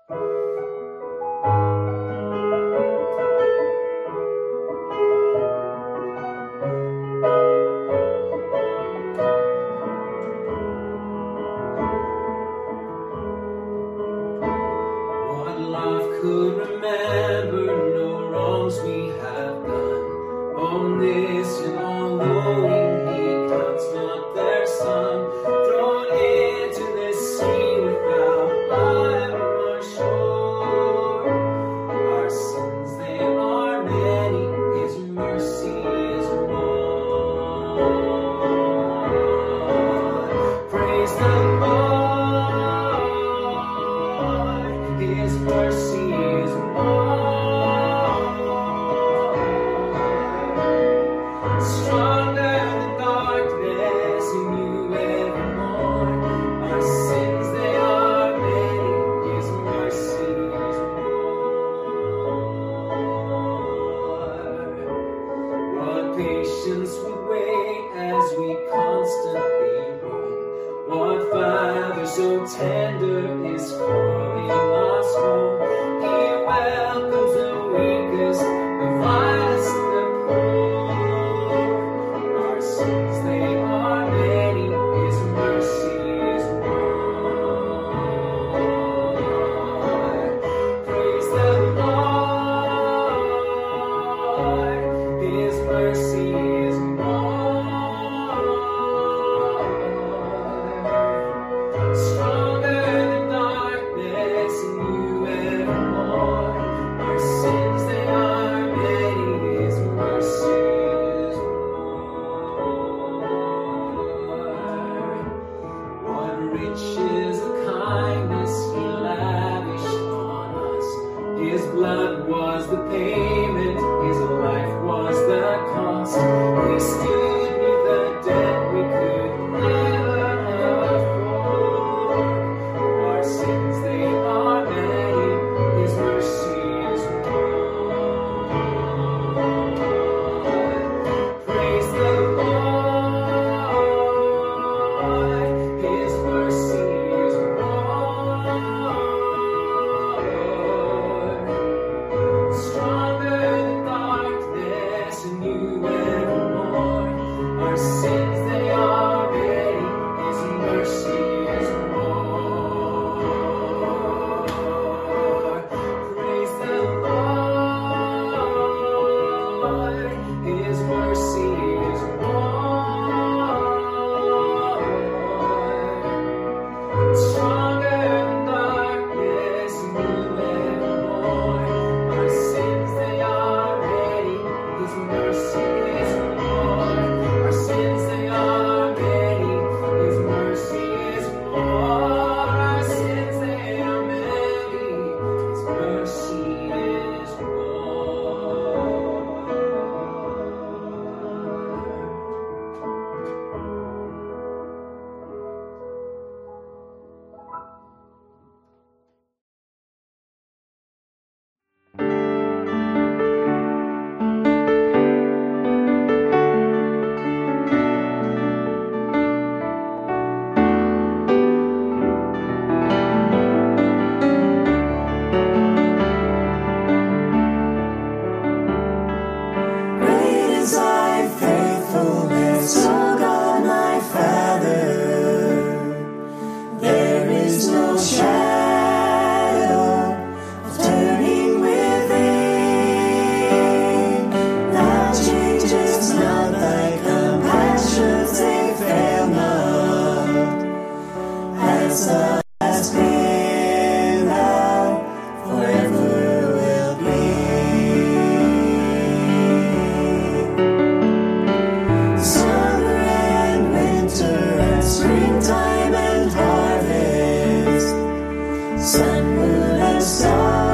What life could remember, no wrongs we have done. Omniscient, all-knowing, He counts not their sum. Thrown into the sea without bottom or shore. Our sins, they are many, His mercy is more. Praise the Lord, His mercy is more. Stronger than darkness in you evermore. Our sins, they are many, His mercy is more. What patience we wait as we constantly roam. What Father so tender is calling us home. He welcomes the weakest, the vilest, and the poor. Our sins, they are many, His mercy is more. Praise the Lord, His mercy is more. Stronger than darkness in you evermore. Our sins, they are many, His mercy is more. What riches of kindness He lavished on us. His blood was the payment, His life was the cost. He stood with the debt we could never afford. Our sins, they are many, His mercy is more. Praise the Lord, His mercy is more. Stronger than darkness in you evermore. Our sins, they are many, His mercy is more. Praise the Lord, His mercy is more. Stronger than darkness in you evermore. Our sins, they are many, His mercy is more. Our sins, they are many, His mercy is more. Our sins, they are many, His mercy is more. Great is thy faithfulness, O God my Father. There is no shadow of turning within. Thou changest not, thy compassions they fail not. As thou hast been, thou forever will be. Summer and winter and springtime and harvest, sun, moon, and stars.